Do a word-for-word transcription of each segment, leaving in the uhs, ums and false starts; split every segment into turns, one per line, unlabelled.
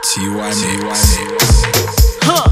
T Y Mix.
Huh.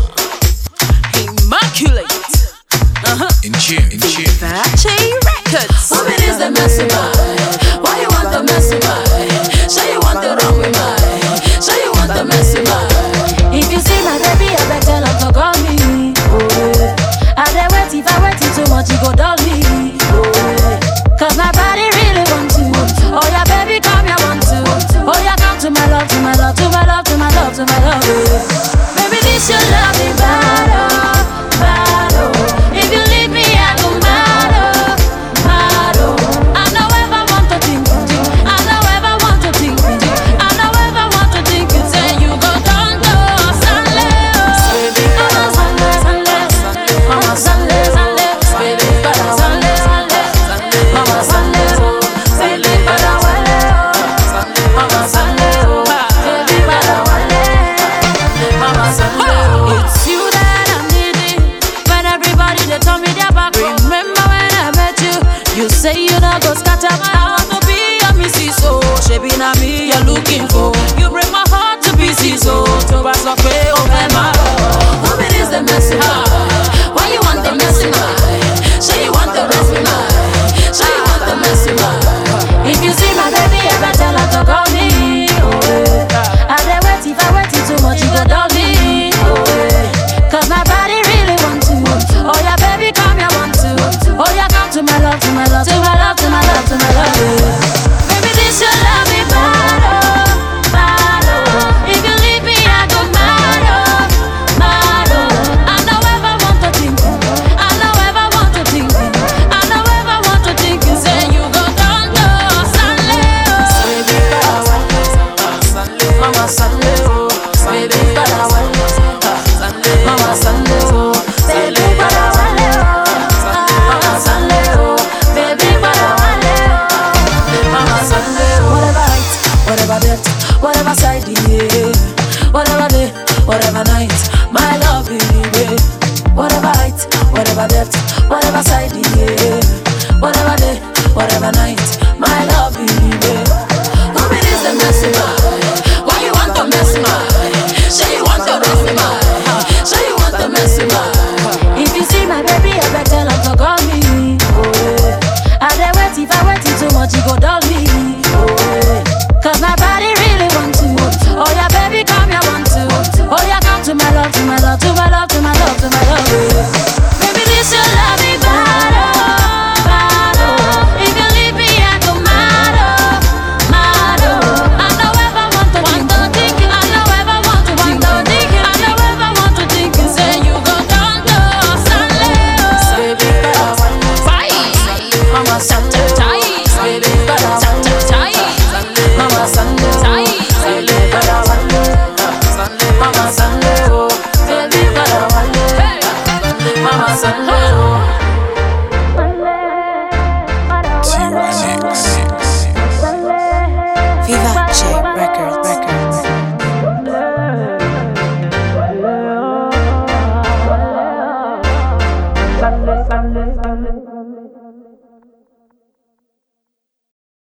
Immaculate. Uh-huh.
In tune, in tune.
Versace Records.
Woman is the messy man. Why you want the messy man? Say you want the wrong with mine. Say you want the messy man.
If you see my baby, I better tell him to call me. Oh, I dey wait, if I wait too much, he go dull me. Oh, cause my body really want to. Oh yeah, baby, come here, want to. Oh yeah, come to my love, to my love, to my love, to my love, to my love. Baby, this your love me bad, oh, bad, oh. If you leave me, I go mad, oh, mad, oh. I don't ever want to think, I don't ever want to think, I don't ever want to think. You say you go down to Sunday, oh, Sunday, Sunday, Mama Sunday, Sunday, baby, para Sunday, Sunday, Mama Sunday, baby, para Wale, Mama Sunday, baby, para Wale, Mama Sunday. It's you that I'm needing. When everybody they tell me they're back. Remember when I met you? You say you not go scatter my heart to be a missus So shebi na me you're looking for. You break my heart to pieces. So to pass up way over my heart.
Woman is the messy man. Why you want the messy man? Say you want the messy man. Say you want the messy man.
If you see my baby, I better tell her to call me. Oh, yeah. I dey wait, if I wait too much, you go dull me. Oh, yeah. Cause my body really want to. Oh yeah, baby, come here, want to. Oh yeah, come to my love, to my love, to my love, to my love, to my love. Yeah. Baby, this your love me bad, oh, bad, oh. If you leave me, I go mad, oh, mad, oh. I don't ever want to think, I don't ever want to think, I don't ever want to think. You say you go down to Sunday, oh, baby, para Sunday, Mama Sunday, oh, baby, para Wale, Mama Sunday, oh, baby, para Wale, Mama Sunday, oh, baby, para Wale, Mama Sunday, oh. Whatever height, whatever depth, whatever side, yeah. Whatever day, whatever night, my love, yeah. Whatever height, whatever depth, whatever side, yeah. Whatever day, whatever night, my love, yeah.
Woman is the messy man. Why you want the messy man? Say you want the messy man. Say you want the messy man.
If you see my baby, I better tell him to call me. Oh, yeah. I dey wait, if I wait too much, he go dull me. Oh, yeah. Cause my body really want to. Oh yeah, baby, come here, want to. Oh yeah, come to my love, to my love, to my love, to my love, to my love. Yeah. Baby, this your love me bad, oh, bad, oh. If you leave me, I go mad, oh, mad, oh. I don't ever want to think, I don't ever want to think, I don't ever want to think. You say you go down to Sunday, oh, baby, para Wale, Mama Sunday, baby, para Wale, Mama Sunday, baby, para Wale, Mama Sunday, oh, baby, para Wale, Mama Sunday.